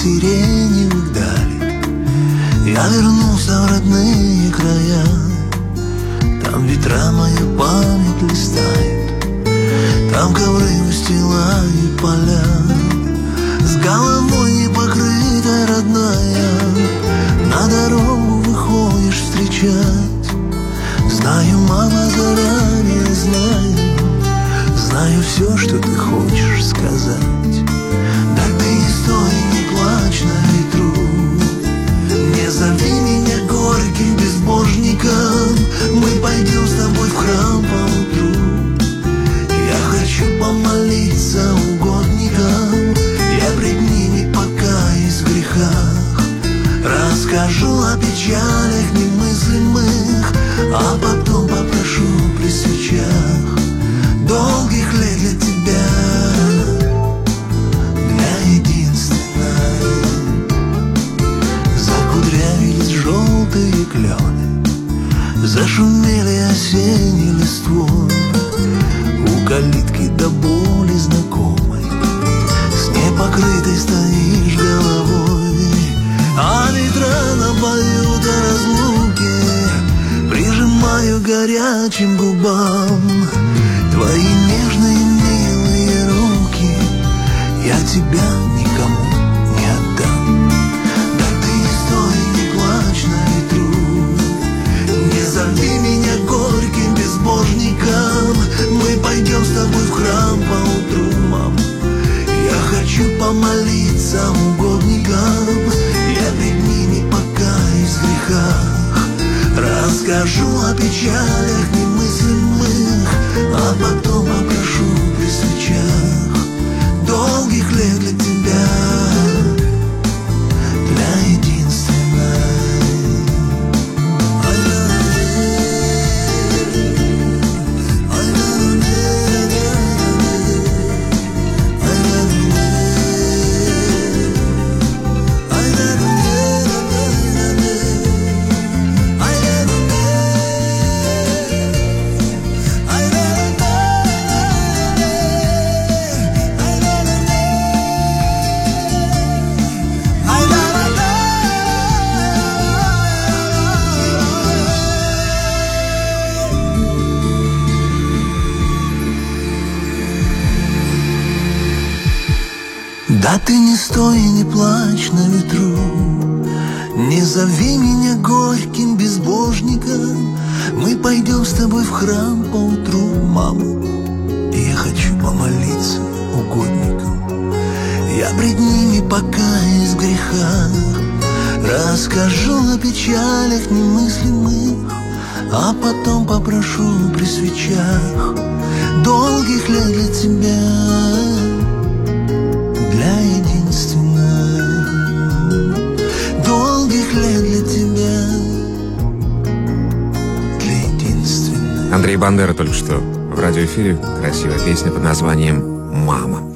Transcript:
сирени вдали. Я вернулся в родные края. Там ветра мою память листают, там ковры устилают поля. С головой не покрыта родная, на дорогу выходишь встречать. Знаю, мама, заранее знаю все, что ты хочешь сказать. Так ты не стой, не плачь на ветру, не зови меня горьким безбожником. Мы пойдем с тобой в храм поутру. Я хочу помолиться угодникам, я пред ними покаюсь в грехах. Расскажу о печалях немыслимых, а потом попрошу при свечах долгих лет для тебя, для единственной. Закудрявились желтые клены, зашумели осенней листвой. У калитки до боли знакомой с непокрытой стоишь головой, а ветра напоют о разлуке, прижимаю горячим губам твои нежные милые руки. Я тебя никому не отдам. Да ты не стой, не плачь на ветру, не зови меня горьким безбожником. Мы пойдем с тобой в храм поутру, мам. Я хочу помолиться угодникам, я пред ними покаюсь в грехах. Расскажу о печалях немыслимых, а потом попрошу при свечах долгих лет для тебя, для единственной. Да ты не стой и не плачь на ветру, не зови меня горьким безбожником. Мы пойдем с тобой в храм поутру, мама. И я хочу помолиться угодникам, я пред ними покаюсь в грехах. Расскажу о печалях немыслимых, а потом попрошу при свечах долгих лет для тебя, для единственной. Долгих лет для тебя, для единственной. Андрей Бандера только что в радиоэфире. Красивая песня под названием «Мама».